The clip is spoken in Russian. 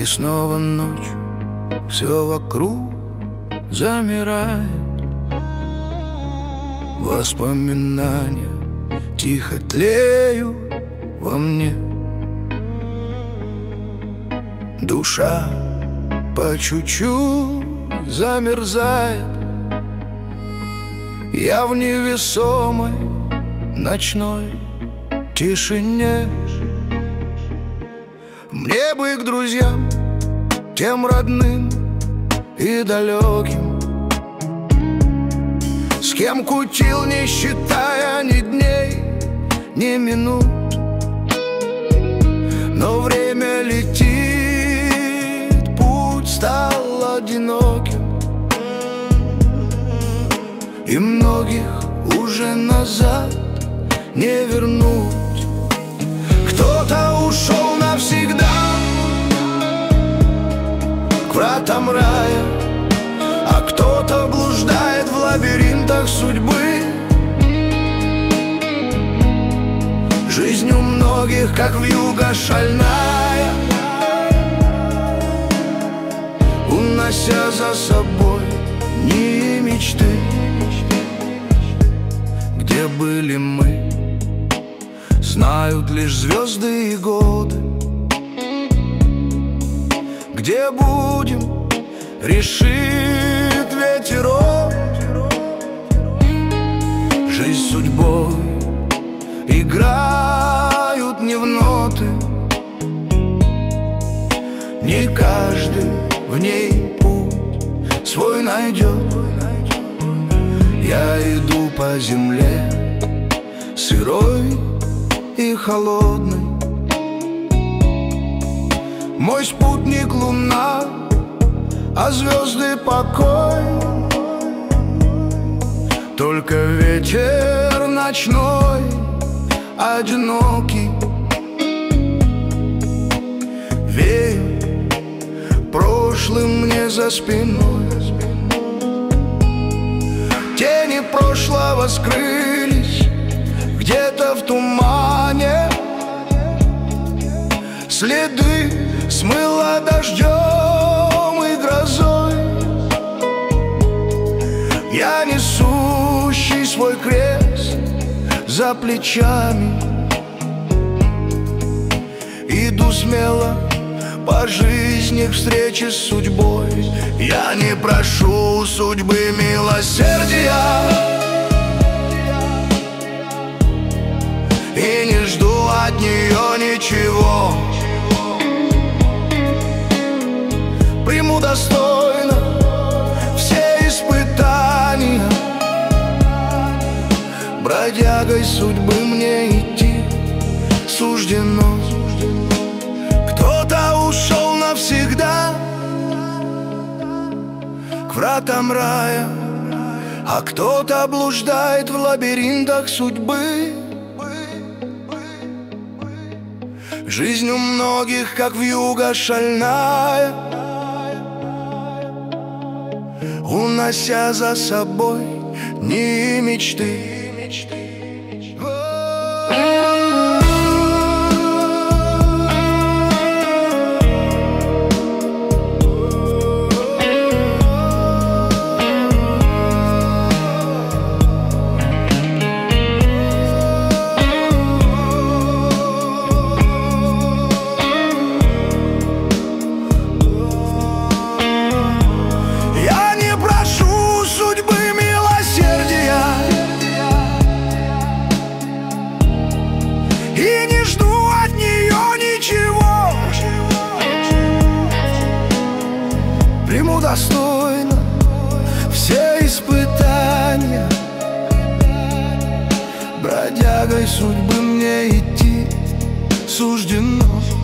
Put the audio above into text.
И снова ночь, все вокруг замирает. Воспоминания тихо тлеют во мне. Душа по чуть-чуть замерзает. Я в невесомой ночной тишине. Мне бы к друзьям, тем родным и далеким, с кем кутил, не считая ни дней, ни минут. Но время летит, путь стал одиноким, и многих уже назад не вернуть. Кто-то ушел навсегда к вратам рая, а кто-то блуждает в лабиринтах судьбы. Жизнь у многих, как вьюга шальная, унося за собой дни и мечты. Где были мы, знают лишь звезды и годы. Где будем, решит ветерок. Жизнь с судьбой играют не в ноты. Не каждый в ней путь свой найдет. Я иду по земле сырой и холодный. Мой спутник луна, а звезды покой. Только ветер ночной одинокий веет прошлым мне за спиной. Тени прошлого скрылись где-то в тумане. Следы смыло дождем и грозой. Я несущий свой крест за плечами, иду смело по жизни к встрече с судьбой. Я не прошу у судьбы милосердия и не жду от нее ничего. Приму достойно все испытания. Бродягой судьбы мне идти суждено. Кто-то ушел навсегда к вратам рая, а кто-то блуждает в лабиринтах судьбы. Жизнь у многих, как вьюга шальная, унося за собой дни и мечты. Приму достойно все испытания. Бродягой судьбы мне идти суждено.